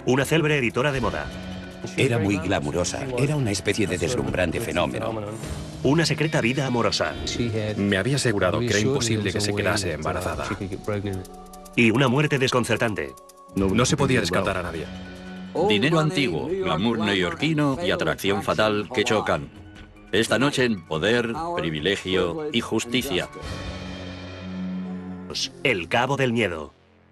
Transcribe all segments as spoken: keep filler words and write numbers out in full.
una célebre editora de moda. Era muy glamurosa, era una especie de deslumbrante fenómeno. Una secreta vida amorosa. Me había asegurado que era imposible que se quedase embarazada. Y una muerte desconcertante. No se podía descartar a nadie. Dinero antiguo, glamour neoyorquino y atracción fatal que chocan. Esta noche en Poder, Privilegio y Justicia. El Cabo del Miedo.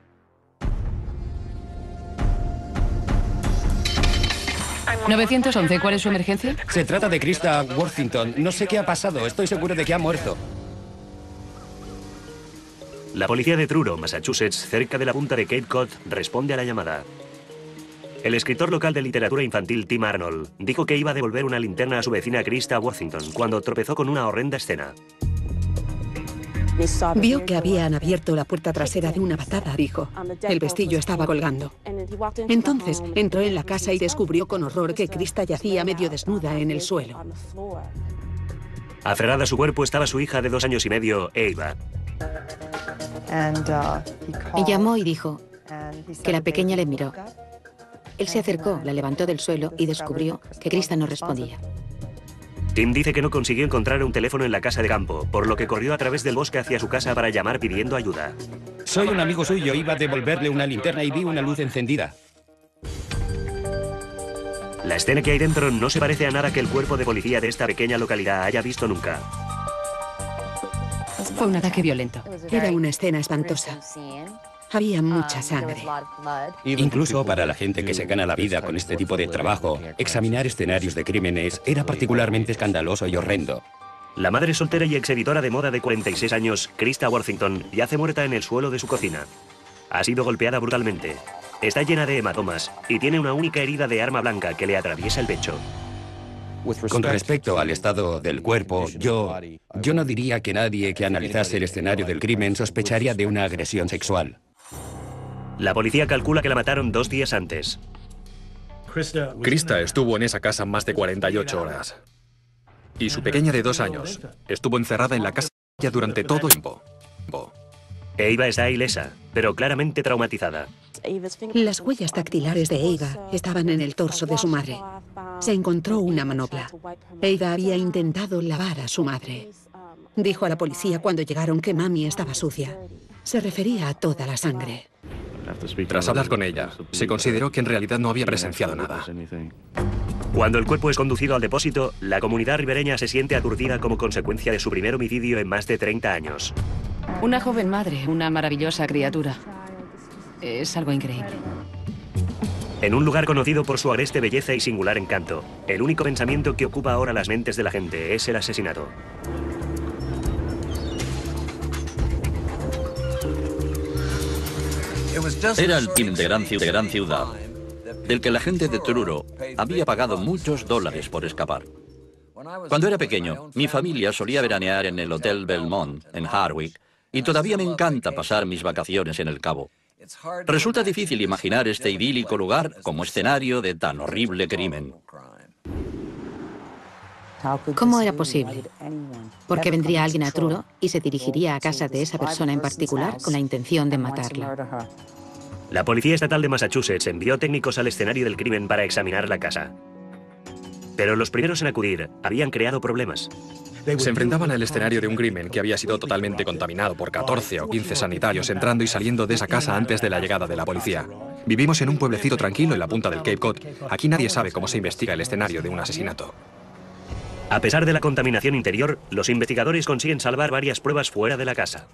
nueve once, ¿cuál es su emergencia? Se trata de Krista Worthington. No sé qué ha pasado, estoy seguro de que ha muerto. La policía de Truro, Massachusetts, cerca de la punta de Cape Cod, responde a la llamada. El escritor local de literatura infantil Tim Arnold dijo que iba a devolver una linterna a su vecina Krista Worthington cuando tropezó con una horrenda escena. Vio que habían abierto la puerta trasera de una patada, dijo. El vestillo estaba colgando. Entonces entró en la casa y descubrió con horror que Krista yacía medio desnuda en el suelo. Aferrada a su cuerpo estaba su hija de dos años y medio, Ava. Y llamó y dijo que la pequeña le miró. Él se acercó, la levantó del suelo y descubrió que Krista no respondía. Tim dice que no consiguió encontrar un teléfono en la casa de campo, por lo que corrió a través del bosque hacia su casa para llamar pidiendo ayuda. Soy un amigo suyo, iba a devolverle una linterna y vi una luz encendida. La escena que hay dentro no se parece a nada que el cuerpo de policía de esta pequeña localidad haya visto nunca. Fue un ataque violento. Era una escena espantosa. Había mucha sangre. Incluso para la gente que se gana la vida con este tipo de trabajo, examinar escenarios de crímenes era particularmente escandaloso y horrendo. La madre soltera y exeditora de moda de cuarenta y seis años, Krista Worthington, yace muerta en el suelo de su cocina. Ha sido golpeada brutalmente. Está llena de hematomas y tiene una única herida de arma blanca que le atraviesa el pecho. Con respecto al estado del cuerpo, yo, yo no diría que nadie que analizase el escenario del crimen sospecharía de una agresión sexual. La policía calcula que la mataron dos días antes. Krista estuvo en esa casa más de cuarenta y ocho horas. Y su pequeña de dos años estuvo encerrada en la casa durante todo el tiempo. Ava está ilesa, pero claramente traumatizada. Las huellas dactilares de Ava estaban en el torso de su madre. Se encontró una manopla. Ava había intentado lavar a su madre. Dijo a la policía cuando llegaron que mami estaba sucia. Se refería a toda la sangre. Tras hablar con ella, se consideró que en realidad no había presenciado nada. Cuando el cuerpo es conducido al depósito, la comunidad ribereña se siente aturdida como consecuencia de su primer homicidio en más de treinta años. Una joven madre, una maravillosa criatura. Es algo increíble. En un lugar conocido por su agreste belleza y singular encanto, el único pensamiento que ocupa ahora las mentes de la gente es el asesinato. Era el film de gran, de gran ciudad, del que la gente de Truro había pagado muchos dólares por escapar. Cuando era pequeño, mi familia solía veranear en el Hotel Belmont, en Hardwick, y todavía me encanta pasar mis vacaciones en el Cabo. Resulta difícil imaginar este idílico lugar como escenario de tan horrible crimen. ¿Cómo era posible? Porque vendría alguien a Truro y se dirigiría a casa de esa persona en particular con la intención de matarla. La Policía Estatal de Massachusetts envió técnicos al escenario del crimen para examinar la casa. Pero los primeros en acudir habían creado problemas. Se enfrentaban al escenario de un crimen que había sido totalmente contaminado por catorce o quince sanitarios entrando y saliendo de esa casa antes de la llegada de la policía. Vivimos en un pueblecito tranquilo en la punta del Cape Cod. Aquí nadie sabe cómo se investiga el escenario de un asesinato. A pesar de la contaminación interior, los investigadores consiguen salvar varias pruebas fuera de la casa.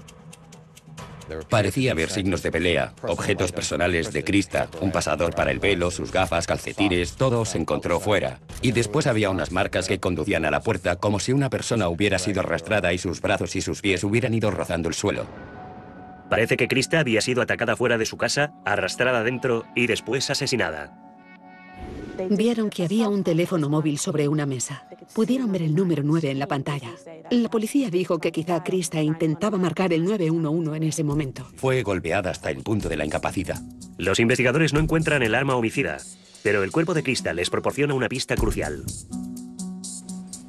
Parecía haber signos de pelea, objetos personales de Krista, un pasador para el pelo, sus gafas, calcetines, todo se encontró fuera. Y después había unas marcas que conducían a la puerta como si una persona hubiera sido arrastrada y sus brazos y sus pies hubieran ido rozando el suelo. Parece que Krista había sido atacada fuera de su casa, arrastrada dentro y después asesinada. Vieron que había un teléfono móvil sobre una mesa. Pudieron ver el número nueve en la pantalla. La policía dijo que quizá Krista intentaba marcar el nueve uno uno en ese momento. Fue golpeada hasta el punto de la incapacidad. Los investigadores no encuentran el arma homicida, pero el cuerpo de Krista les proporciona una pista crucial.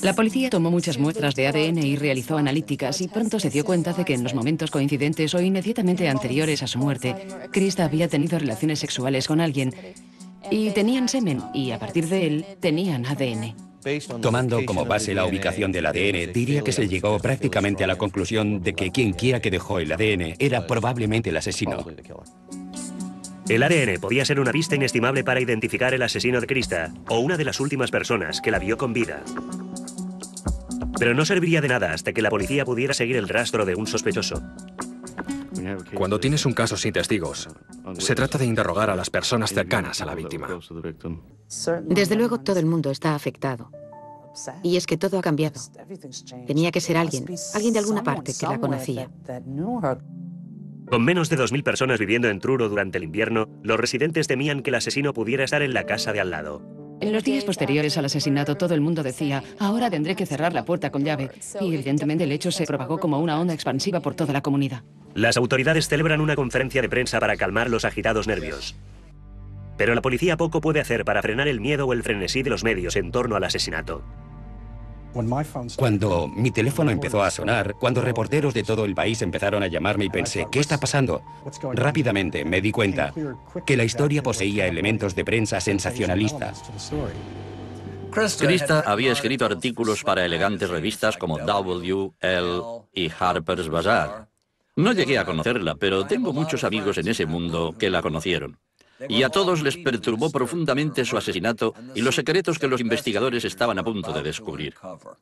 La policía tomó muchas muestras de A D N y realizó analíticas y pronto se dio cuenta de que en los momentos coincidentes o inmediatamente anteriores a su muerte, Krista había tenido relaciones sexuales con alguien y tenían semen y a partir de él tenían A D N. Tomando como base la ubicación del A D N, diría que se llegó prácticamente a la conclusión de que quien quiera que dejó el A D N era probablemente el asesino. El A D N podía ser una pista inestimable para identificar el asesino de Krista o una de las últimas personas que la vio con vida. Pero no serviría de nada hasta que la policía pudiera seguir el rastro de un sospechoso. Cuando tienes un caso sin testigos, se trata de interrogar a las personas cercanas a la víctima. Desde luego todo el mundo está afectado. Y es que todo ha cambiado. Tenía que ser alguien, alguien de alguna parte que la conocía. Con menos de dos mil personas viviendo en Truro durante el invierno, los residentes temían que el asesino pudiera estar en la casa de al lado. En los días posteriores al asesinato, todo el mundo decía, ahora tendré que cerrar la puerta con llave. Y evidentemente el hecho se propagó como una onda expansiva por toda la comunidad. Las autoridades celebran una conferencia de prensa para calmar los agitados nervios. Pero la policía poco puede hacer para frenar el miedo o el frenesí de los medios en torno al asesinato. Cuando mi teléfono empezó a sonar, cuando reporteros de todo el país empezaron a llamarme y pensé, ¿qué está pasando? Rápidamente me di cuenta que la historia poseía elementos de prensa sensacionalista. Krista había escrito artículos para elegantes revistas como W, Elle y Harper's Bazaar. No llegué a conocerla, pero tengo muchos amigos en ese mundo que la conocieron. Y a todos les perturbó profundamente su asesinato y los secretos que los investigadores estaban a punto de descubrir.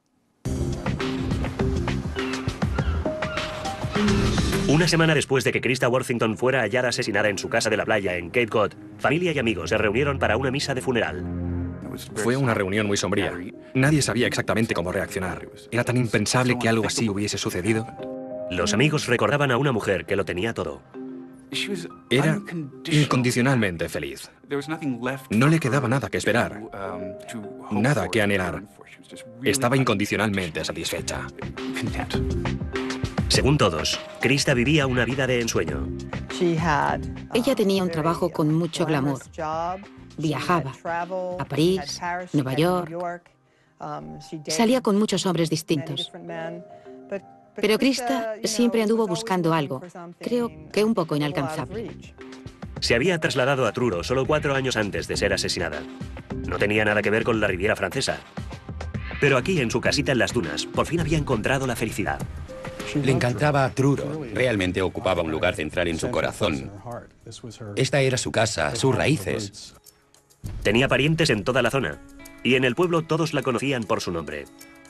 Una semana después de que Krista Worthington fuera hallada asesinada en su casa de la playa en Cape Cod, familia y amigos se reunieron para una misa de funeral. Fue una reunión muy sombría. Nadie sabía exactamente cómo reaccionar. Era tan impensable que algo así hubiese sucedido. Los amigos recordaban a una mujer que lo tenía todo. Era incondicionalmente feliz. No le quedaba nada que esperar, nada que anhelar. Estaba incondicionalmente satisfecha. Según todos, Krista vivía una vida de ensueño. Ella tenía un trabajo con mucho glamour. Viajaba a París, Nueva York. Salía con muchos hombres distintos. Pero Krista siempre anduvo buscando algo, creo que un poco inalcanzable. Se había trasladado a Truro solo cuatro años antes de ser asesinada. No tenía nada que ver con la Riviera Francesa. Pero aquí, en su casita en las dunas, por fin había encontrado la felicidad. Le encantaba Truro. Realmente ocupaba un lugar central en su corazón. Esta era su casa, sus raíces. Tenía parientes en toda la zona. Y en el pueblo todos la conocían por su nombre.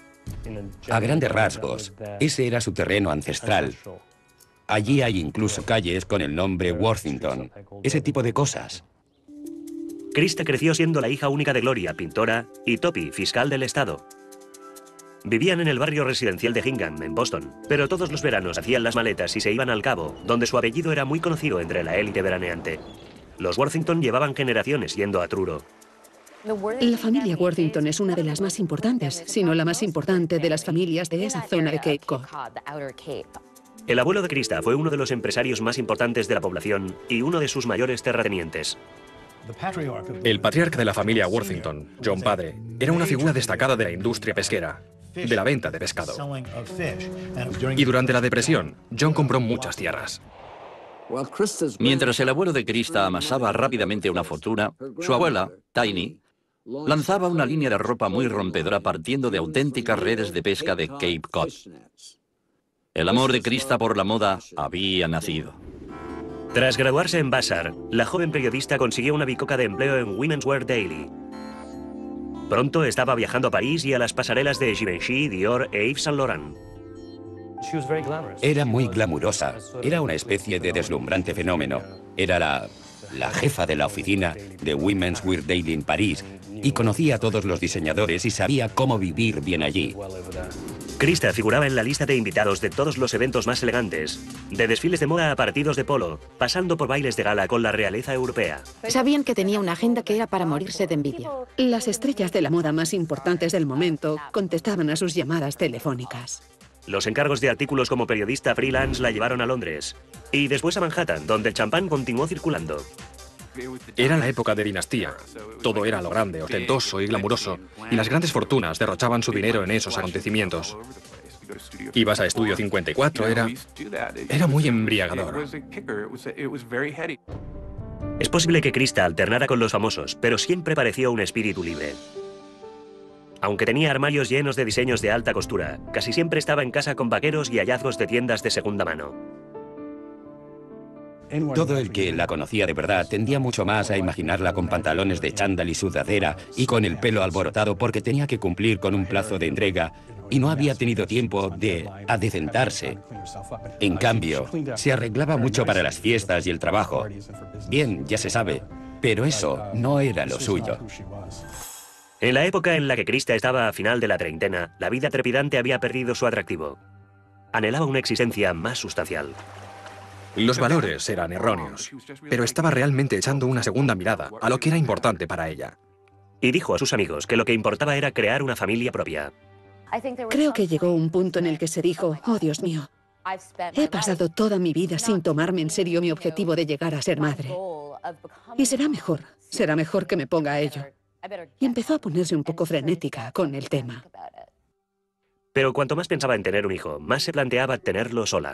A grandes rasgos, ese era su terreno ancestral. Allí hay incluso calles con el nombre Worthington. Ese tipo de cosas. Krista creció siendo la hija única de Gloria, pintora, y Toppy, fiscal del estado. Vivían en el barrio residencial de Hingham, en Boston, pero todos los veranos hacían las maletas y se iban al Cabo, donde su apellido era muy conocido entre la élite veraneante. Los Worthington llevaban generaciones yendo a Truro. La familia Worthington es una de las más importantes, si no la más importante de las familias de esa zona de Cape Cod. El abuelo de Krista fue uno de los empresarios más importantes de la población y uno de sus mayores terratenientes. El patriarca de la familia Worthington, John Padre, era una figura destacada de la industria pesquera, de la venta de pescado. Y durante la depresión, John compró muchas tierras. Mientras el abuelo de Krista amasaba rápidamente una fortuna, su abuela, Tiny, lanzaba una línea de ropa muy rompedora partiendo de auténticas redes de pesca de Cape Cod. El amor de Krista por la moda había nacido. Tras graduarse en Vassar, la joven periodista consiguió una bicoca de empleo en Women's Wear Daily. Pronto estaba viajando a París y a las pasarelas de Givenchy, Dior e Yves Saint Laurent. Era muy glamurosa. Era una especie de deslumbrante fenómeno. Era la, la jefa de la oficina de Women's Wear Daily en París y conocía a todos los diseñadores y sabía cómo vivir bien allí. Krista figuraba en la lista de invitados de todos los eventos más elegantes, de desfiles de moda a partidos de polo, pasando por bailes de gala con la realeza europea. Sabían que tenía una agenda que era para morirse de envidia. Las estrellas de la moda más importantes del momento contestaban a sus llamadas telefónicas. Los encargos de artículos como periodista freelance la llevaron a Londres y después a Manhattan, donde el champán continuó circulando. Era la época de dinastía. Todo era lo grande, ostentoso y glamuroso, y las grandes fortunas derrochaban su dinero en esos acontecimientos. Ibas a Estudio cincuenta y cuatro, era... era muy embriagador. Es posible que Krista alternara con los famosos, pero siempre pareció un espíritu libre. Aunque tenía armarios llenos de diseños de alta costura, casi siempre estaba en casa con vaqueros y hallazgos de tiendas de segunda mano. Todo el que la conocía de verdad tendía mucho más a imaginarla con pantalones de chándal y sudadera y con el pelo alborotado porque tenía que cumplir con un plazo de entrega y no había tenido tiempo de adecentarse. En cambio, se arreglaba mucho para las fiestas y el trabajo. Bien, ya se sabe, pero eso no era lo suyo. En la época en la que Krista estaba a final de la treintena, la vida trepidante había perdido su atractivo. Anhelaba una existencia más sustancial. Los valores eran erróneos, pero estaba realmente echando una segunda mirada a lo que era importante para ella. Y dijo a sus amigos que lo que importaba era crear una familia propia. Creo que llegó un punto en el que se dijo, oh Dios mío, he pasado toda mi vida sin tomarme en serio mi objetivo de llegar a ser madre. Y será mejor, será mejor que me ponga a ello. Y empezó a ponerse un poco frenética con el tema. Pero cuanto más pensaba en tener un hijo, más se planteaba tenerlo sola.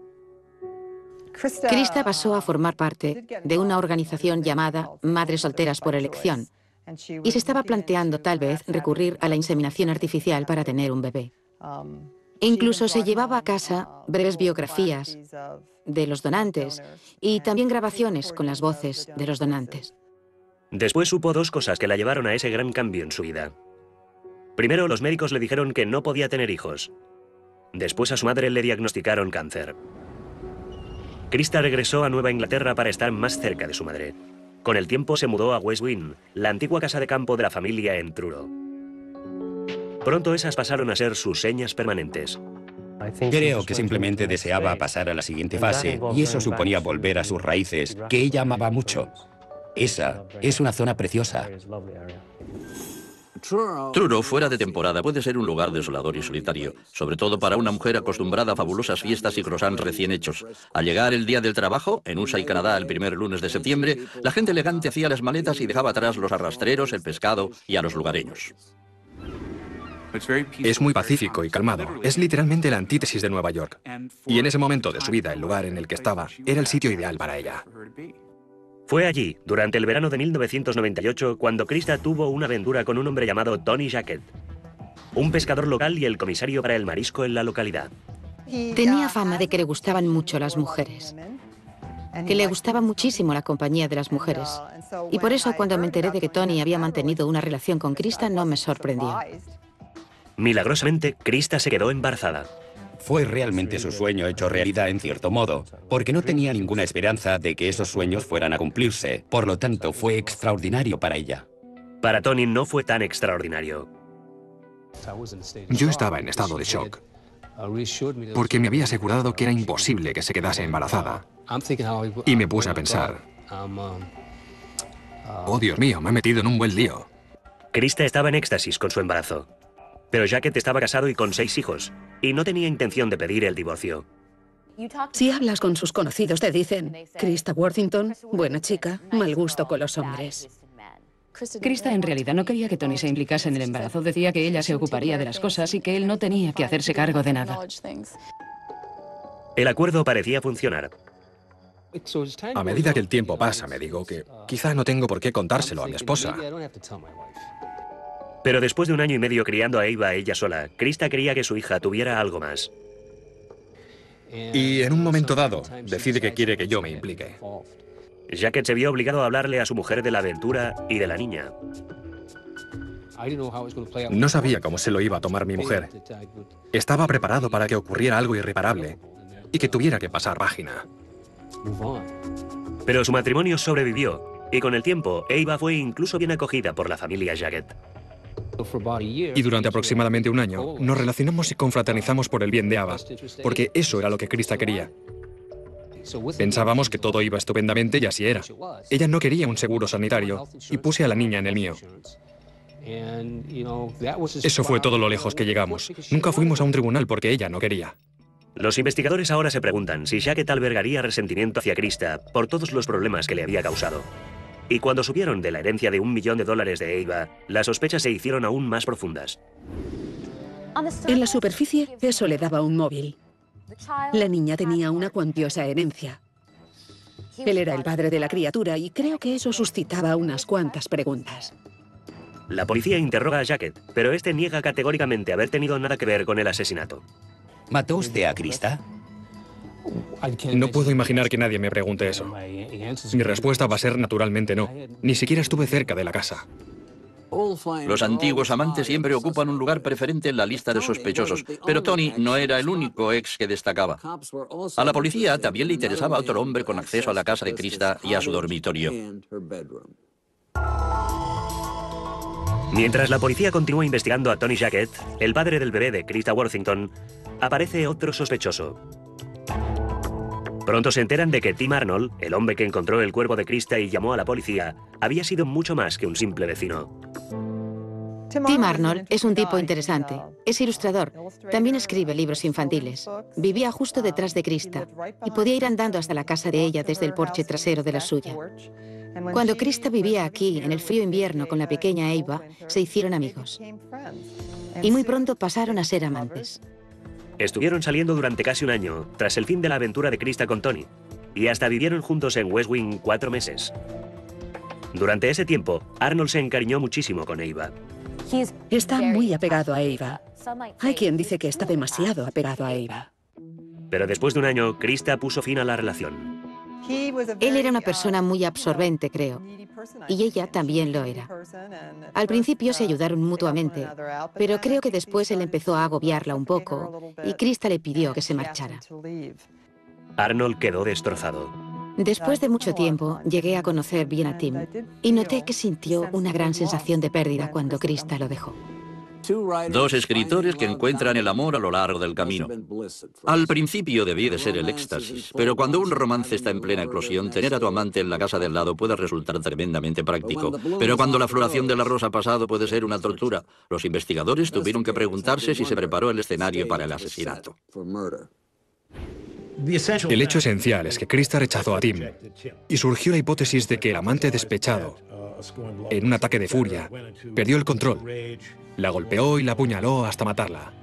Krista pasó a formar parte de una organización llamada Madres Solteras por Elección y se estaba planteando tal vez recurrir a la inseminación artificial para tener un bebé. Incluso se llevaba a casa breves biografías de los donantes y también grabaciones con las voces de los donantes. Después supo dos cosas que la llevaron a ese gran cambio en su vida. Primero, los médicos le dijeron que no podía tener hijos. Después a su madre le diagnosticaron cáncer. Krista regresó a Nueva Inglaterra para estar más cerca de su madre. Con el tiempo se mudó a West Wing, la antigua casa de campo de la familia en Truro. Pronto esas pasaron a ser sus señas permanentes. Creo que simplemente deseaba pasar a la siguiente fase, y eso suponía volver a sus raíces, que ella amaba mucho. Esa es una zona preciosa. Truro, fuera de temporada, puede ser un lugar desolador y solitario, sobre todo para una mujer acostumbrada a fabulosas fiestas y croissants recién hechos. Al llegar el día del trabajo, en U S A y Canadá el primer lunes de septiembre, la gente elegante hacía las maletas y dejaba atrás los arrastreros, el pescado y a los lugareños. Es muy pacífico y calmado. Es literalmente la antítesis de Nueva York. Y en ese momento de su vida, el lugar en el que estaba era el sitio ideal para ella. Fue allí, durante el verano de mil novecientos noventa y ocho, cuando Krista tuvo una aventura con un hombre llamado Tony Jackett, un pescador local y el comisario para el marisco en la localidad. Tenía fama de que le gustaban mucho las mujeres, que le gustaba muchísimo la compañía de las mujeres. Y por eso cuando me enteré de que Tony había mantenido una relación con Krista no me sorprendió. Milagrosamente, Krista se quedó embarazada. Fue realmente su sueño hecho realidad en cierto modo, porque no tenía ninguna esperanza de que esos sueños fueran a cumplirse. Por lo tanto, fue extraordinario para ella. Para Tony no fue tan extraordinario. Yo estaba en estado de shock, porque me había asegurado que era imposible que se quedase embarazada. Y me puse a pensar, oh Dios mío, me he metido en un buen lío. Krista estaba en éxtasis con su embarazo. Pero Jackett estaba casado y con seis hijos, y no tenía intención de pedir el divorcio. Si hablas con sus conocidos te dicen, Krista Worthington, buena chica, mal gusto con los hombres. Krista en realidad no quería que Tony se implicase en el embarazo. Decía que ella se ocuparía de las cosas y que él no tenía que hacerse cargo de nada. El acuerdo parecía funcionar. A medida que el tiempo pasa, me digo que quizá no tengo por qué contárselo a mi esposa. Pero después de un año y medio criando a Eva ella sola, Krista quería que su hija tuviera algo más. Y en un momento dado, decide que quiere que yo me implique. Jackett se vio obligado a hablarle a su mujer de la aventura y de la niña. No sabía cómo se lo iba a tomar mi mujer. Estaba preparado para que ocurriera algo irreparable y que tuviera que pasar página. Pero su matrimonio sobrevivió, y con el tiempo, Eva fue incluso bien acogida por la familia Jackett. Y durante aproximadamente un año, nos relacionamos y confraternizamos por el bien de Ava, porque eso era lo que Krista quería. Pensábamos que todo iba estupendamente y así era. Ella no quería un seguro sanitario y puse a la niña en el mío. Eso fue todo lo lejos que llegamos. Nunca fuimos a un tribunal porque ella no quería. Los investigadores ahora se preguntan si Jackett albergaría resentimiento hacia Krista por todos los problemas que le había causado. Y cuando supieron de la herencia de un millón de dólares de Ava, las sospechas se hicieron aún más profundas. En la superficie, eso le daba un móvil. La niña tenía una cuantiosa herencia. Él era el padre de la criatura y creo que eso suscitaba unas cuantas preguntas. La policía interroga a Jacket, pero este niega categóricamente haber tenido nada que ver con el asesinato. ¿Mató usted a Krista? No puedo imaginar que nadie me pregunte eso. Mi respuesta va a ser naturalmente no. Ni siquiera estuve cerca de la casa. Los antiguos amantes siempre ocupan un lugar preferente en la lista de sospechosos, pero Tony no era el único ex que destacaba. A la policía también le interesaba otro hombre con acceso a la casa de Krista y a su dormitorio. Mientras la policía continúa investigando a Tony Jacket, el padre del bebé de Krista Worthington, aparece otro sospechoso. Pronto se enteran de que Tim Arnold, el hombre que encontró el cuerpo de Krista y llamó a la policía, había sido mucho más que un simple vecino. Tim Arnold es un tipo interesante. Es ilustrador. También escribe libros infantiles. Vivía justo detrás de Krista y podía ir andando hasta la casa de ella desde el porche trasero de la suya. Cuando Krista vivía aquí, en el frío invierno, con la pequeña Ava, se hicieron amigos. Y muy pronto pasaron a ser amantes. Estuvieron saliendo durante casi un año, tras el fin de la aventura de Krista con Tony, y hasta vivieron juntos en West Wing cuatro meses. Durante ese tiempo, Arnold se encariñó muchísimo con Ava. Está muy apegado a Ava. Hay quien dice que está demasiado apegado a Ava. Pero después de un año, Krista puso fin a la relación. Él era una persona muy absorbente, creo, y ella también lo era. Al principio se ayudaron mutuamente, pero creo que después él empezó a agobiarla un poco y Krista le pidió que se marchara. Arnold quedó destrozado. Después de mucho tiempo, llegué a conocer bien a Tim y noté que sintió una gran sensación de pérdida cuando Krista lo dejó. Dos escritores que encuentran el amor a lo largo del camino. Al principio debí de ser el éxtasis, pero cuando un romance está en plena eclosión, tener a tu amante en la casa del lado puede resultar tremendamente práctico. Pero cuando la floración de la rosa ha pasado puede ser una tortura. Los investigadores tuvieron que preguntarse si se preparó el escenario para el asesinato. El hecho esencial es que Krista rechazó a Tim y surgió la hipótesis de que el amante despechado, en un ataque de furia, perdió el control, la golpeó y la apuñaló hasta matarla.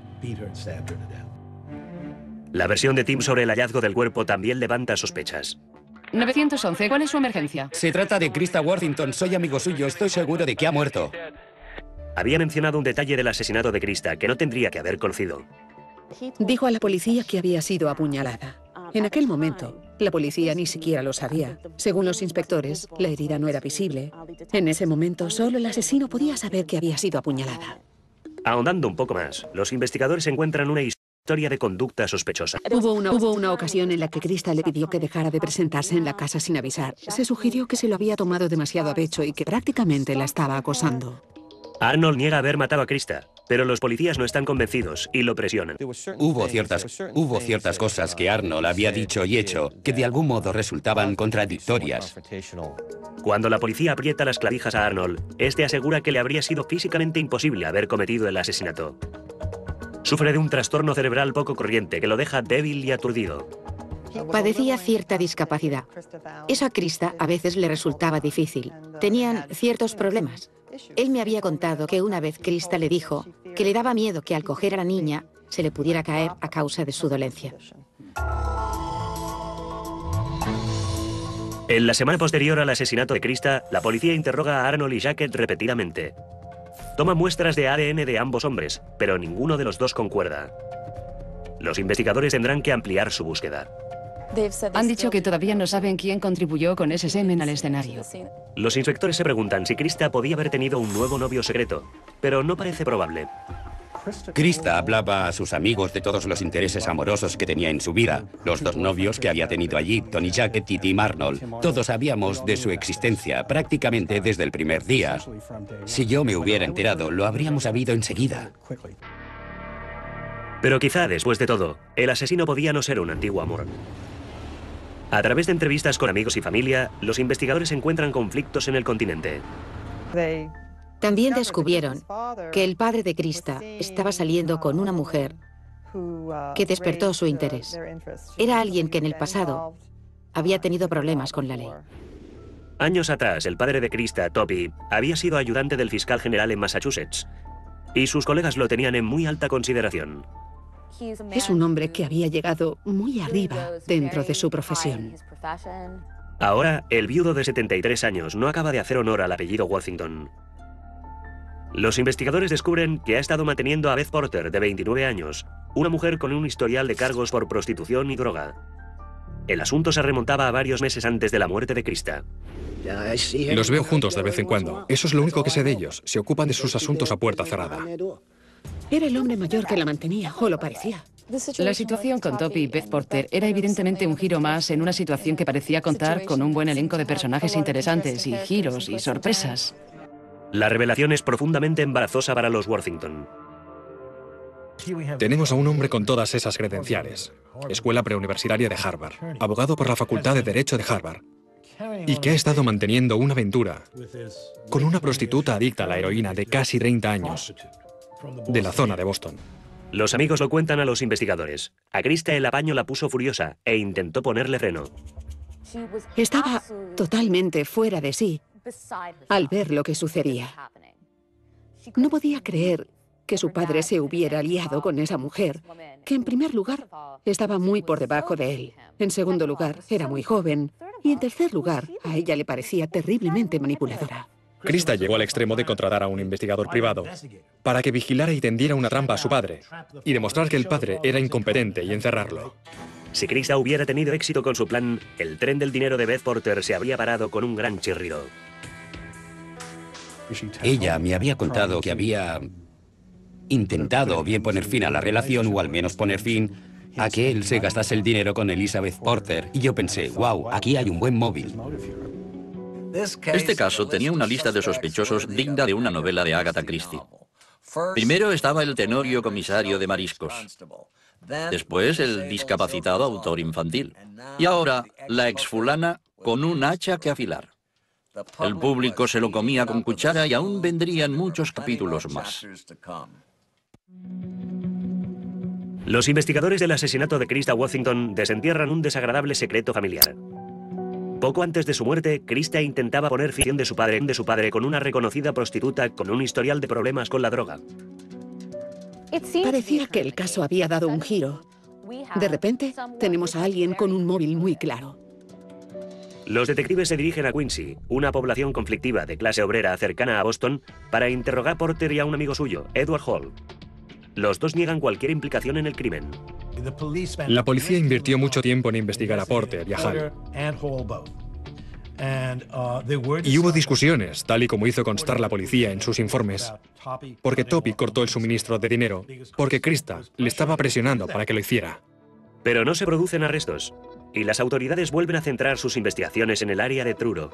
La versión de Tim sobre el hallazgo del cuerpo también levanta sospechas. nueve once, ¿cuál es su emergencia? Se trata de Krista Worthington, soy amigo suyo, estoy seguro de que ha muerto. Había mencionado un detalle del asesinato de Krista que no tendría que haber conocido. Dijo a la policía que había sido apuñalada. En aquel momento, la policía ni siquiera lo sabía. Según los inspectores, la herida no era visible. En ese momento, solo el asesino podía saber que había sido apuñalada. Ahondando un poco más, los investigadores encuentran una historia de conducta sospechosa. Hubo una, hubo una ocasión en la que Krista le pidió que dejara de presentarse en la casa sin avisar. Se sugirió que se lo había tomado demasiado a pecho y que prácticamente la estaba acosando. Arnold niega haber matado a Krista, pero los policías no están convencidos y lo presionan. Hubo ciertas, hubo ciertas cosas que Arnold había dicho y hecho que de algún modo resultaban contradictorias. Cuando la policía aprieta las clavijas a Arnold, este asegura que le habría sido físicamente imposible haber cometido el asesinato. Sufre de un trastorno cerebral poco corriente que lo deja débil y aturdido. Padecía cierta discapacidad. Eso a Krista a veces le resultaba difícil. Tenían ciertos problemas. Él me había contado que una vez Krista le dijo que le daba miedo que al coger a la niña se le pudiera caer a causa de su dolencia. En la semana posterior al asesinato de Krista, la policía interroga a Arnold y Jacket repetidamente. Toma muestras de A D N de ambos hombres, pero ninguno de los dos concuerda. Los investigadores tendrán que ampliar su búsqueda. Han dicho que todavía no saben quién contribuyó con ese semen al escenario. Los inspectores se preguntan si Krista podía haber tenido un nuevo novio secreto, pero no parece probable. Krista hablaba a sus amigos de todos los intereses amorosos que tenía en su vida. Los dos novios que había tenido allí, Tony Jacket y Tim Arnold. Todos sabíamos de su existencia, prácticamente desde el primer día. Si yo me hubiera enterado, lo habríamos sabido enseguida. Pero quizá, después de todo, el asesino podía no ser un antiguo amor. A través de entrevistas con amigos y familia, los investigadores encuentran conflictos en el continente. También descubrieron que el padre de Krista estaba saliendo con una mujer que despertó su interés. Era alguien que en el pasado había tenido problemas con la ley. Años atrás, el padre de Krista, Toby, había sido ayudante del fiscal general en Massachusetts, y sus colegas lo tenían en muy alta consideración. Es un hombre que había llegado muy arriba dentro de su profesión. Ahora, el viudo de setenta y tres años no acaba de hacer honor al apellido Worthington. Los investigadores descubren que ha estado manteniendo a Beth Porter, de veintinueve años, una mujer con un historial de cargos por prostitución y droga. El asunto se remontaba a varios meses antes de la muerte de Krista. Los veo juntos de vez en cuando. Eso es lo único que sé de ellos. Se ocupan de sus asuntos a puerta cerrada. Era el hombre mayor que la mantenía, o lo parecía. La situación con Toby y Beth Porter era evidentemente un giro más en una situación que parecía contar con un buen elenco de personajes interesantes y giros y sorpresas. La revelación es profundamente embarazosa para los Worthington. Tenemos a un hombre con todas esas credenciales. Escuela preuniversitaria de Harvard, abogado por la Facultad de Derecho de Harvard, y que ha estado manteniendo una aventura con una prostituta adicta a la heroína de casi treinta años, de la zona de Boston. Los amigos lo cuentan a los investigadores. A Krista el apaño la puso furiosa e intentó ponerle freno. Estaba totalmente fuera de sí al ver lo que sucedía. No podía creer que su padre se hubiera aliado con esa mujer, que en primer lugar estaba muy por debajo de él, en segundo lugar era muy joven y en tercer lugar a ella le parecía terriblemente manipuladora. Krista llegó al extremo de contratar a un investigador privado para que vigilara y tendiera una trampa a su padre y demostrar que el padre era incompetente y encerrarlo. Si Krista hubiera tenido éxito con su plan, el tren del dinero de Beth Porter se habría parado con un gran chirrido. Ella me había contado que había intentado bien poner fin a la relación o al menos poner fin a que él se gastase el dinero con Elizabeth Porter. Y yo pensé, wow, aquí hay un buen móvil. Este caso tenía una lista de sospechosos digna de una novela de Agatha Christie. Primero estaba el tenorio comisario de mariscos. Después el discapacitado autor infantil. Y ahora la exfulana con un hacha que afilar. El público se lo comía con cuchara y aún vendrían muchos capítulos más. Los investigadores del asesinato de Krista Worthington desentierran un desagradable secreto familiar. Poco antes de su muerte, Krista intentaba poner fin de su padre, de su padre con una reconocida prostituta con un historial de problemas con la droga. Parecía que el caso había dado un giro. De repente, tenemos a alguien con un móvil muy claro. Los detectives se dirigen a Quincy, una población conflictiva de clase obrera cercana a Boston, para interrogar a Porter y a un amigo suyo, Edward Hall. Los dos niegan cualquier implicación en el crimen. La policía invirtió mucho tiempo en investigar a Porter y a Hall. Y hubo discusiones, tal y como hizo constar la policía en sus informes, porque Toby cortó el suministro de dinero, porque Krista le estaba presionando para que lo hiciera. Pero no se producen arrestos, y las autoridades vuelven a centrar sus investigaciones en el área de Truro.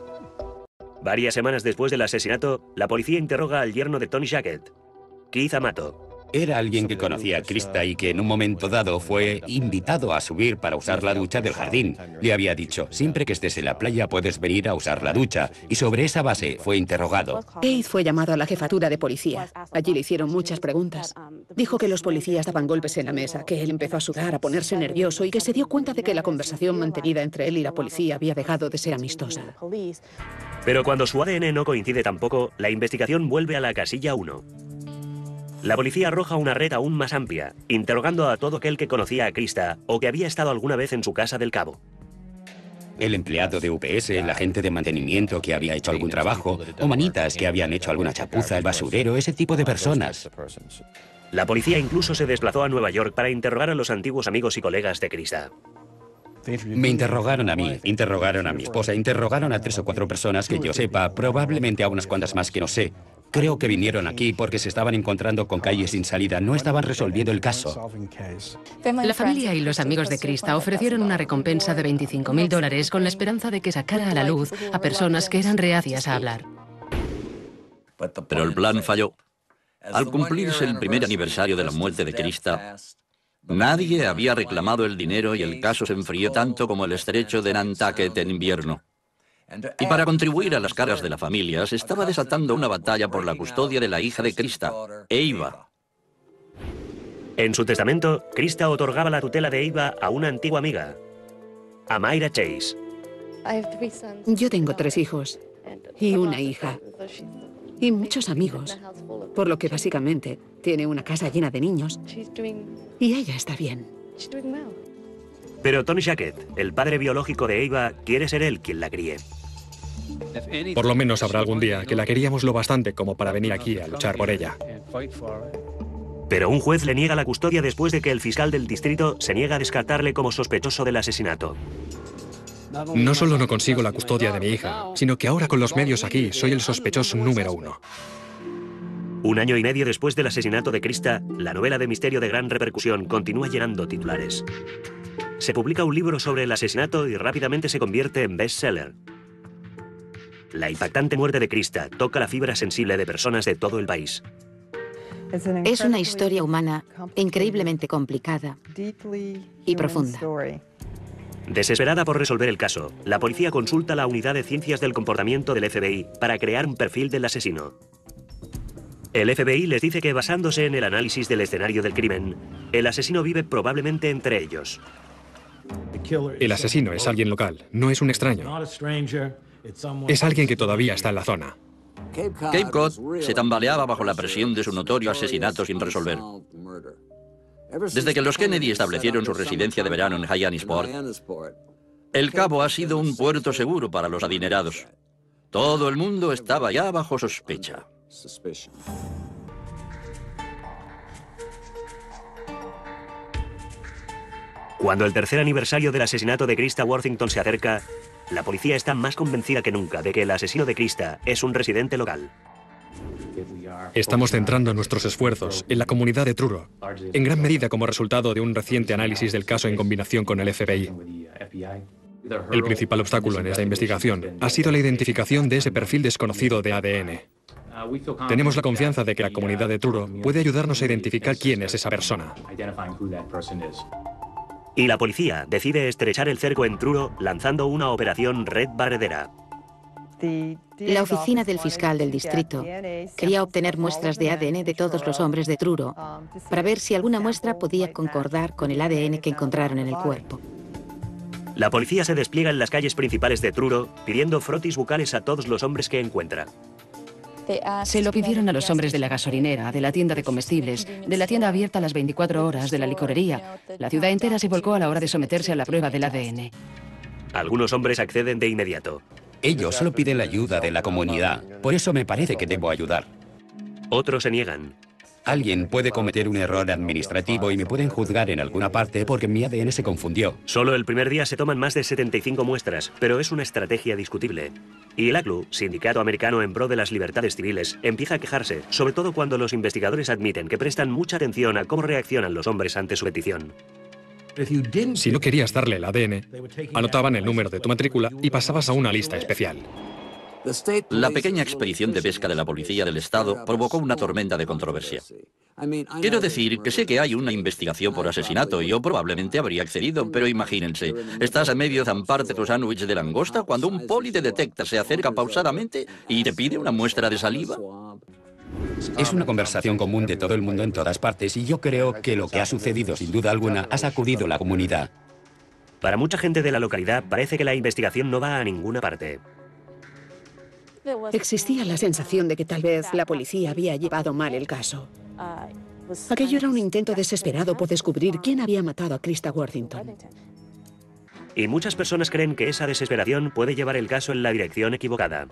Varias semanas después del asesinato, la policía interroga al yerno de Tony Jackett, Keith Amato. Era alguien que conocía a Krista y que en un momento dado fue invitado a subir para usar la ducha del jardín. Le había dicho, siempre que estés en la playa puedes venir a usar la ducha. Y sobre esa base fue interrogado. Keith fue llamado a la jefatura de policía. Allí le hicieron muchas preguntas. Dijo que los policías daban golpes en la mesa, que él empezó a sudar, a ponerse nervioso y que se dio cuenta de que la conversación mantenida entre él y la policía había dejado de ser amistosa. Pero cuando su A D N no coincide tampoco, la investigación vuelve a la casilla uno. La policía arroja una red aún más amplia, interrogando a todo aquel que conocía a Krista o que había estado alguna vez en su casa del Cabo. El empleado de U P S, el agente de mantenimiento que había hecho algún trabajo, o manitas que habían hecho alguna chapuza, el basurero, ese tipo de personas. La policía incluso se desplazó a Nueva York para interrogar a los antiguos amigos y colegas de Krista. Me interrogaron a mí, interrogaron a mi esposa, interrogaron a tres o cuatro personas que yo sepa, probablemente a unas cuantas más que no sé. Creo que vinieron aquí porque se estaban encontrando con calles sin salida, no estaban resolviendo el caso. La familia y los amigos de Krista ofrecieron una recompensa de veinticinco mil dólares con la esperanza de que sacara a la luz a personas que eran reacias a hablar. Pero el plan falló. Al cumplirse el primer aniversario de la muerte de Krista, nadie había reclamado el dinero y el caso se enfrió tanto como el estrecho de Nantucket en invierno. Y para contribuir a las cargas de la familia, se estaba desatando una batalla por la custodia de la hija de Krista, Eva. En su testamento, Krista otorgaba la tutela de Eva a una antigua amiga, a Myra Chase. Yo tengo tres hijos y una hija y muchos amigos, por lo que básicamente tiene una casa llena de niños y ella está bien. Pero Tony Jackett, el padre biológico de Ava, quiere ser él quien la críe. Por lo menos habrá algún día que la queríamos lo bastante como para venir aquí a luchar por ella. Pero un juez le niega la custodia después de que el fiscal del distrito se niega a descartarle como sospechoso del asesinato. No solo no consigo la custodia de mi hija, sino que ahora con los medios aquí soy el sospechoso número uno. Un año y medio después del asesinato de Krista, la novela de misterio de gran repercusión continúa llenando titulares. Se publica un libro sobre el asesinato y rápidamente se convierte en bestseller. La impactante muerte de Krista toca la fibra sensible de personas de todo el país. Es una historia humana increíblemente complicada y profunda. Desesperada por resolver el caso, la policía consulta la unidad de ciencias del comportamiento del F B I para crear un perfil del asesino. El F B I les dice que basándose en el análisis del escenario del crimen, el asesino vive probablemente entre ellos. El asesino es alguien local, no es un extraño. Es alguien que todavía está en la zona. Cape Cod se tambaleaba bajo la presión de su notorio asesinato sin resolver. Desde que los Kennedy establecieron su residencia de verano en Hyannisport, el Cabo ha sido un puerto seguro para los adinerados. Todo el mundo estaba ya bajo sospecha. Cuando el tercer aniversario del asesinato de Krista Worthington se acerca, la policía está más convencida que nunca de que el asesino de Krista es un residente local. Estamos centrando nuestros esfuerzos en la comunidad de Truro, en gran medida como resultado de un reciente análisis del caso en combinación con el F B I. El principal obstáculo en esta investigación ha sido la identificación de ese perfil desconocido de A D N. Tenemos la confianza de que la comunidad de Truro puede ayudarnos a identificar quién es esa persona. Y la policía decide estrechar el cerco en Truro lanzando una operación Red Barredera. La oficina del fiscal del distrito quería obtener muestras de A D N de todos los hombres de Truro para ver si alguna muestra podía concordar con el A D N que encontraron en el cuerpo. La policía se despliega en las calles principales de Truro pidiendo frotis bucales a todos los hombres que encuentra. Se lo pidieron a los hombres de la gasolinera, de la tienda de comestibles, de la tienda abierta a las veinticuatro horas, de la licorería. La ciudad entera se volcó a la hora de someterse a la prueba del A D N. Algunos hombres acceden de inmediato. Ellos solo piden la ayuda de la comunidad. Por eso me parece que debo ayudar. Otros se niegan. Alguien puede cometer un error administrativo y me pueden juzgar en alguna parte porque mi A D N se confundió. Solo el primer día se toman más de setenta y cinco muestras, pero es una estrategia discutible. Y el A C L U, Sindicato Americano en pro de las libertades civiles, empieza a quejarse, sobre todo cuando los investigadores admiten que prestan mucha atención a cómo reaccionan los hombres ante su petición. Si no querías darle el A D N, anotaban el número de tu matrícula y pasabas a una lista especial. La pequeña expedición de pesca de la policía del estado provocó una tormenta de controversia. Quiero decir que sé que hay una investigación por asesinato y yo probablemente habría accedido, pero imagínense, estás a medio zamparte tu sándwich de langosta cuando un poli te detecta, se acerca pausadamente y te pide una muestra de saliva. Es una conversación común de todo el mundo en todas partes y yo creo que lo que ha sucedido sin duda alguna ha sacudido la comunidad. Para mucha gente de la localidad parece que la investigación no va a ninguna parte. Existía la sensación de que tal vez la policía había llevado mal el caso. Aquello era un intento desesperado por descubrir quién había matado a Krista Worthington. Y muchas personas creen que esa desesperación puede llevar el caso en la dirección equivocada.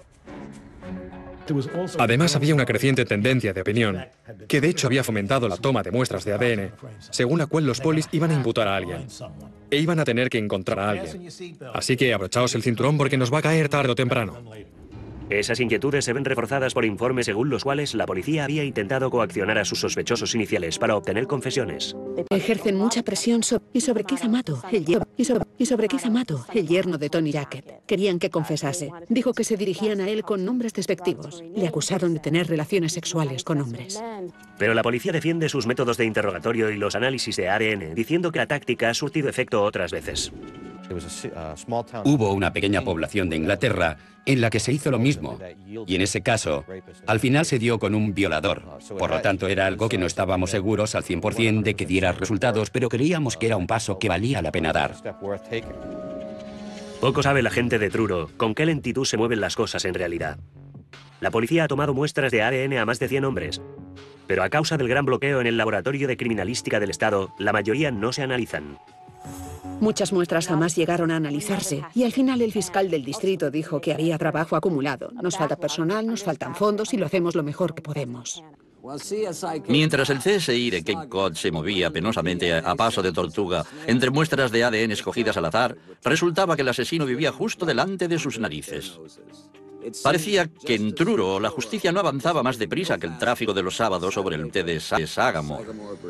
Además, había una creciente tendencia de opinión, que de hecho había fomentado la toma de muestras de A D N, según la cual los polis iban a imputar a alguien. E iban a tener que encontrar a alguien. Así que abrochaos el cinturón porque nos va a caer tarde o temprano. Esas inquietudes se ven reforzadas por informes según los cuales la policía había intentado coaccionar a sus sospechosos iniciales para obtener confesiones. Ejercen mucha presión sobre, y sobre Keith Amato, el yerno, y sobre, y sobre Keith Amato, el yerno de Tony Jackett. Querían que confesase. Dijo que se dirigían a él con nombres despectivos. Le acusaron de tener relaciones sexuales con hombres. Pero la policía defiende sus métodos de interrogatorio y los análisis de A D N, diciendo que la táctica ha surtido efecto otras veces. Hubo una pequeña población de Inglaterra en la que se hizo lo mismo, y en ese caso, al final se dio con un violador. Por lo tanto, era algo que no estábamos seguros al cien por cien de que diera resultados, pero creíamos que era un paso que valía la pena dar. Poco sabe la gente de Truro con qué lentitud se mueven las cosas en realidad. La policía ha tomado muestras de A D N a más de cien hombres, pero a causa del gran bloqueo en el Laboratorio de Criminalística del Estado, la mayoría no se analizan. Muchas muestras jamás llegaron a analizarse y al final el fiscal del distrito dijo que había trabajo acumulado. Nos falta personal, nos faltan fondos y lo hacemos lo mejor que podemos. Mientras el C S I de Cape Cod se movía penosamente a paso de tortuga entre muestras de A D N escogidas al azar, resultaba que el asesino vivía justo delante de sus narices. Parecía que en Truro la justicia no avanzaba más deprisa que el tráfico de los sábados sobre el puente de Sagamore.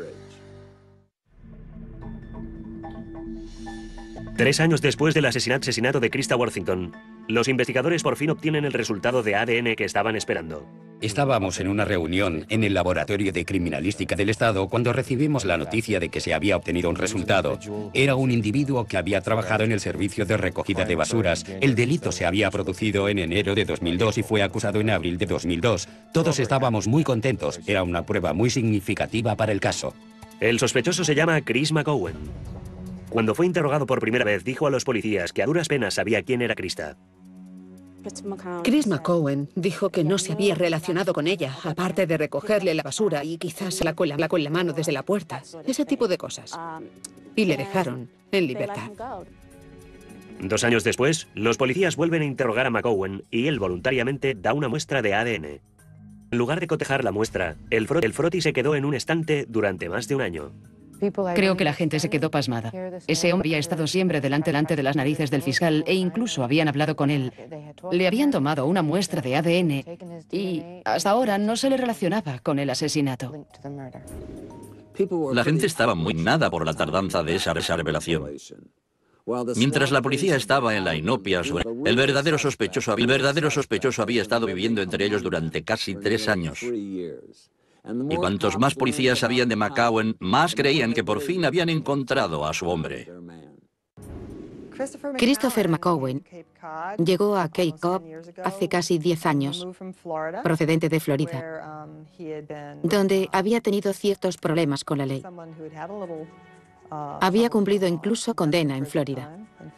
Tres años después del asesinato de Krista Worthington, los investigadores por fin obtienen el resultado de A D N que estaban esperando. Estábamos en una reunión en el Laboratorio de Criminalística del Estado cuando recibimos la noticia de que se había obtenido un resultado. Era un individuo que había trabajado en el servicio de recogida de basuras. El delito se había producido en enero de dos mil dos y fue acusado en abril de dos mil dos. Todos estábamos muy contentos. Era una prueba muy significativa para el caso. El sospechoso se llama Chris McCowan. Cuando fue interrogado por primera vez, dijo a los policías que a duras penas sabía quién era Krista. Chris McCowan dijo que no se había relacionado con ella, aparte de recogerle la basura y quizás la con la, con la mano desde la puerta, ese tipo de cosas. Y le dejaron en libertad. Dos años después, los policías vuelven a interrogar a McCowan y él voluntariamente da una muestra de A D N. En lugar de cotejar la muestra, el, frot el froti se quedó en un estante durante más de un año. Creo que la gente se quedó pasmada. Ese hombre había estado siempre delante, delante de las narices del fiscal e incluso habían hablado con él. Le habían tomado una muestra de A D N y hasta ahora no se le relacionaba con el asesinato. La gente estaba muy indignada por la tardanza de esa, esa revelación. Mientras la policía estaba en la inopia sobre el verdadero sospechoso, el verdadero sospechoso había estado viviendo entre ellos durante casi tres años. Y cuantos más policías sabían de McCowan, más creían que por fin habían encontrado a su hombre. Christopher McCowan llegó a Cape Cod hace casi diez años, procedente de Florida, donde había tenido ciertos problemas con la ley. Había cumplido incluso condena en Florida.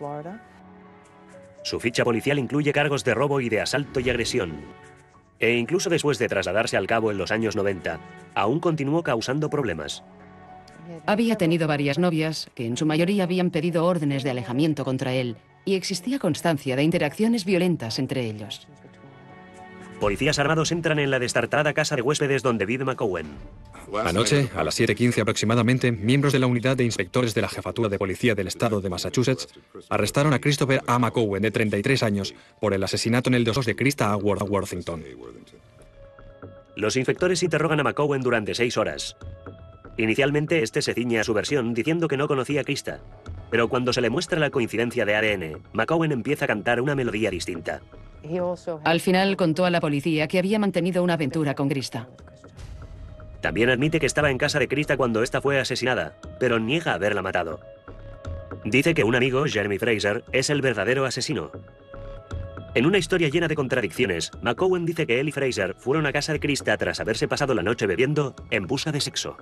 Su ficha policial incluye cargos de robo y de asalto y agresión. E incluso después de trasladarse al Cabo en los años noventa, aún continuó causando problemas. Había tenido varias novias que en su mayoría habían pedido órdenes de alejamiento contra él y existía constancia de interacciones violentas entre ellos. Policías armados entran en la destartalada casa de huéspedes donde vive McCowan. Anoche, a las siete quince aproximadamente, miembros de la unidad de inspectores de la Jefatura de Policía del Estado de Massachusetts arrestaron a Christopher A. McCowan, de treinta y tres años, por el asesinato en el dos de Krista A. Worthington. Los inspectores interrogan a McCowan durante seis horas. Inicialmente, este se ciñe a su versión diciendo que no conocía a Krista, pero cuando se le muestra la coincidencia de A D N, McCowan empieza a cantar una melodía distinta. Al final contó a la policía que había mantenido una aventura con Krista. También admite que estaba en casa de Krista cuando esta fue asesinada, pero niega haberla matado. Dice que un amigo, Jeremy Fraser, es el verdadero asesino. En una historia llena de contradicciones, McCowan dice que él y Fraser fueron a casa de Krista tras haberse pasado la noche bebiendo en busca de sexo.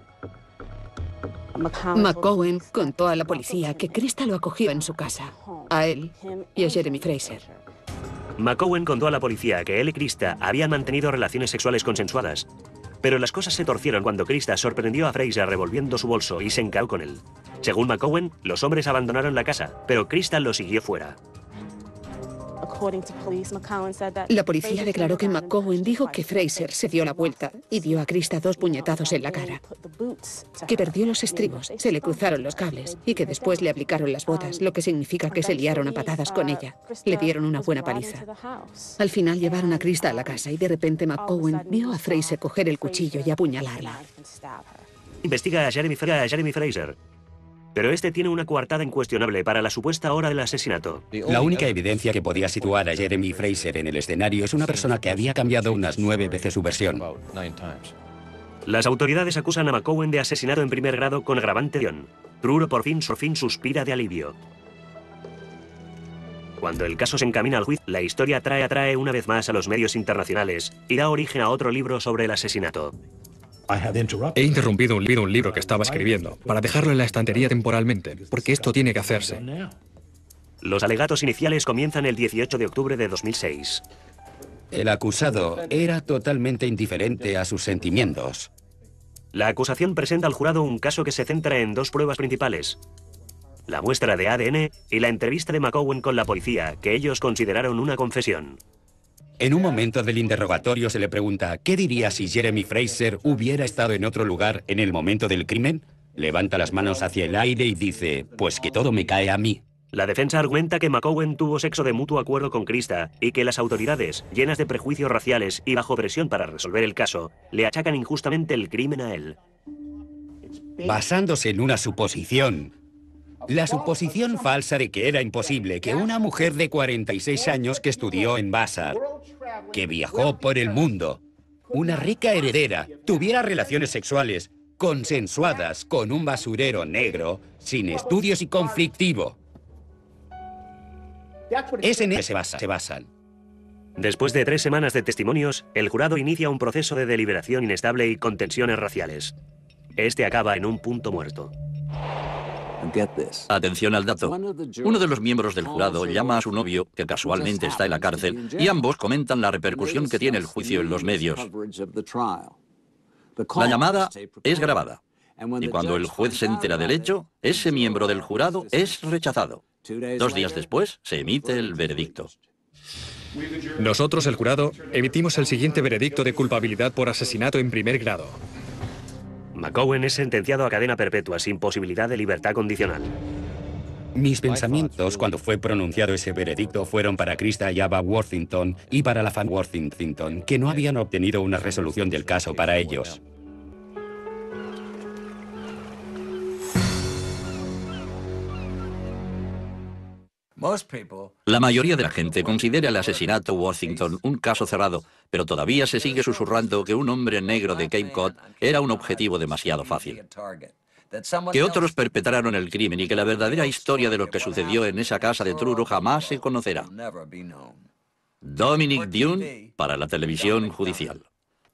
McCowan contó a la policía que Krista lo acogió en su casa, a él y a Jeremy Fraser. McCowan contó a la policía que él y Krista habían mantenido relaciones sexuales consensuadas, pero las cosas se torcieron cuando Krista sorprendió a Fraser revolviendo su bolso y se encaró con él. Según McCowan, los hombres abandonaron la casa, pero Krista lo siguió fuera. La policía declaró que McCowan dijo que Fraser se dio la vuelta y dio a Krista dos puñetazos en la cara, que perdió los estribos, se le cruzaron los cables y que después le aplicaron las botas, lo que significa que se liaron a patadas con ella. Le dieron una buena paliza. Al final llevaron a Krista a la casa y de repente McCowan vio a Fraser coger el cuchillo y apuñalarla. Investiga a Jeremy, a Jeremy Fraser. Pero este tiene una coartada incuestionable para la supuesta hora del asesinato. La única evidencia que podía situar a Jeremy Fraser en el escenario es una persona que había cambiado unas nueve veces su versión. Las autoridades acusan a McCowan de asesinato en primer grado con agravante de Dion. Truro por fin, por fin suspira de alivio. Cuando el caso se encamina al juicio, la historia atrae, atrae una vez más a los medios internacionales y da origen a otro libro sobre el asesinato. He interrumpido un, libro, un libro que estaba escribiendo para dejarlo en la estantería temporalmente, porque esto tiene que hacerse. Los alegatos iniciales comienzan el dieciocho de octubre de dos mil seis. El acusado era totalmente indiferente a sus sentimientos. La acusación presenta al jurado un caso que se centra en dos pruebas principales: la muestra de A D N y la entrevista de McCowan con la policía, que ellos consideraron una confesión. En un momento del interrogatorio se le pregunta, ¿qué diría si Jeremy Fraser hubiera estado en otro lugar en el momento del crimen? Levanta las manos hacia el aire y dice, pues que todo me cae a mí. La defensa argumenta que McCowan tuvo sexo de mutuo acuerdo con Krista y que las autoridades, llenas de prejuicios raciales y bajo presión para resolver el caso, le achacan injustamente el crimen a él. Basándose en una suposición. La suposición falsa de que era imposible que una mujer de cuarenta y seis años que estudió en Vassar, que viajó por el mundo, una rica heredera, tuviera relaciones sexuales consensuadas con un basurero negro, sin estudios y conflictivo. Es en eso se basa, se basan. Después de tres semanas de testimonios, el jurado inicia un proceso de deliberación inestable y con tensiones raciales. Este acaba en un punto muerto. Atención al dato. Uno de los miembros del jurado llama a su novio, que casualmente está en la cárcel, y ambos comentan la repercusión que tiene el juicio en los medios. La llamada es grabada. Y cuando el juez se entera del hecho, ese miembro del jurado es rechazado. Dos días después, se emite el veredicto. Nosotros, el jurado, emitimos el siguiente veredicto de culpabilidad por asesinato en primer grado. McCowan es sentenciado a cadena perpetua sin posibilidad de libertad condicional. Mis pensamientos cuando fue pronunciado ese veredicto fueron para Krista y Ava Worthington y para la familia Worthington, que no habían obtenido una resolución del caso para ellos. La mayoría de la gente considera el asesinato Worthington un caso cerrado, pero todavía se sigue susurrando que un hombre negro de Cape Cod era un objetivo demasiado fácil. Que otros perpetraron el crimen y que la verdadera historia de lo que sucedió en esa casa de Truro jamás se conocerá. Dominic Dunne para la televisión judicial.